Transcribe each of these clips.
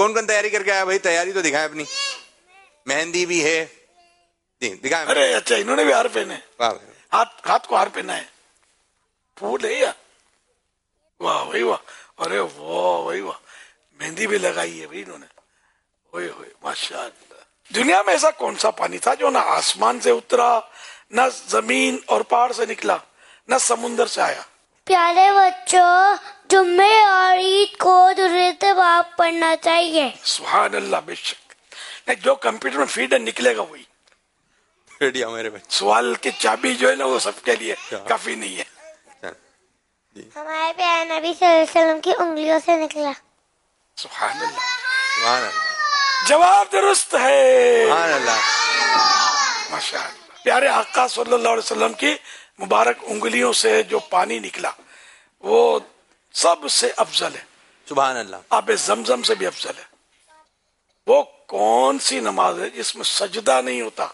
کون کون تیاری کر کے آیا بھائی؟ تیاری تو دکھائیں اپنی. مہندی بھی ہے جی دکھائیں. ارے اچھا انہوں نے بھی ہار پہنے, واہ ہاتھ کو ہار پہنا ہے, پھول ہے یا واہ وہی واہ, ارے واہ وہی واہ, مہندی بھی لگائی ہے بھائی انہوں نے, ہوئے ہوئے ماشاء اللہ. دنیا میں ایسا کون سا پانی تھا جو نہ آسمان سے اترا, نہ زمین اور پہاڑ سے نکلا, نہ سمندر سے آیا؟ پیارے بچوں, جمعے اور عید کو درود پاک پڑھنا چاہیے. سبحان اللہ, بے شک. نہیں, جو کمپیوٹر میں فیڈ نکلے گا وہی. ریڈیا میرے بچے. سوال کی چابی جو ہے نا وہ سب کے لیے کافی نہیں ہے. ہمارے پیارے نبی صلی اللہ علیہ وسلم کی انگلیوں سے نکلا. سبحان اللہ, سبحان اللہ, جواب درست ہے. سبحان اللہ. ماشاء اللہ. پیارے آقا صلی اللہ علیہ وسلم کی مبارک انگلیوں سے جو پانی نکلا وہ سب سے افضل ہے. سبحان اللہ. آب زمزم سے بھی افضل ہے. وہ کون سی نماز ہے جس میں سجدہ نہیں ہوتا؟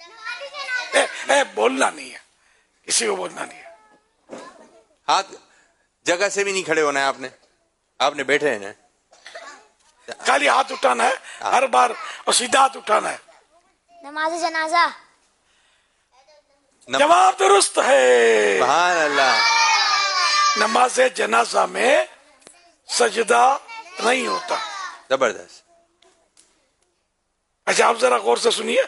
بولنا نہیں ہے, کسی کو بولنا نہیں ہے. ہاتھ جگہ سے بھی نہیں کھڑے ہونا ہے آپ نے بیٹھے ہیں نا, خالی ہاتھ اٹھانا ہے ہر بار اور سیدھا ہاتھ اٹھانا ہے. نماز جنازہ. جواب درست ہے. سبحان اللہ. نماز جنازہ میں سجدہ نہیں ہوتا. زبردست. اچھا آپ ذرا غور سے سنیے.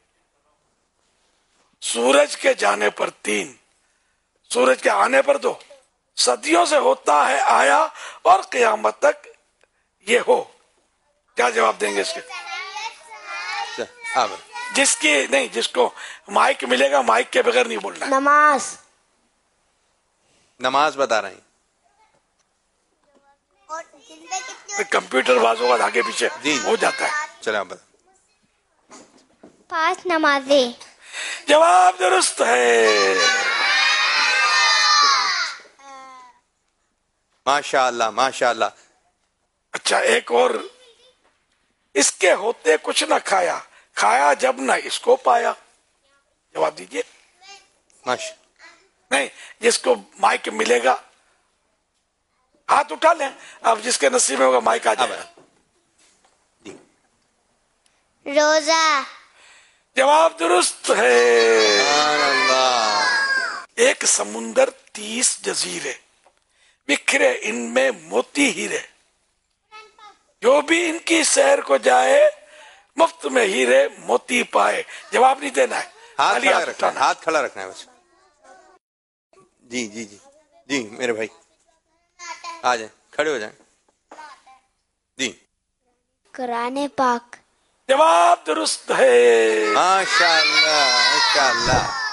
سورج کے جانے پر 3, سورج کے آنے پر 2, صدیوں سے ہوتا ہے آیا اور قیامت تک یہ ہو. کیا جواب دیں گے اس کے؟ جس کی نہیں, جس کو مائک ملے گا مائک کے بغیر نہیں بولنا. نماز بتا رہے ہیں. کمپیوٹر بازوں کا آگے پیچھے جی ہو جاتا ہے. چلے آپ بتا. 5 نمازیں. جواب درست ہے. ماشاء اللہ ماشاء اللہ. اچھا ایک اور, اس کے ہوتے کچھ نہ کھایا, کھایا جب نہ اس کو پایا. جواب دیجیے. ماشاء نہیں, جس کو مائک ملے گا ہاتھ اٹھا لیں, اب جس کے نصیب میں ہوگا مائک آ جائے. روزہ. جواب درست ہے. سبحان اللہ. ایک سمندر 30 جزیرے, بکھرے ان میں موتی ہیرے, جو بھی ان کی سیر کو جائے مفت میں ہیرے موتی پائے. جواب نہیں دینا ہے, خالی ہاتھ اٹھانا. ہاتھ کھڑا رکھنا ہے بس. جی جی جی جی میرے بھائی آ جائیں, کھڑے ہو جائیں. جی قرآن پاک. جواب درست ہے. ماشاء اللہ ماشاء اللہ.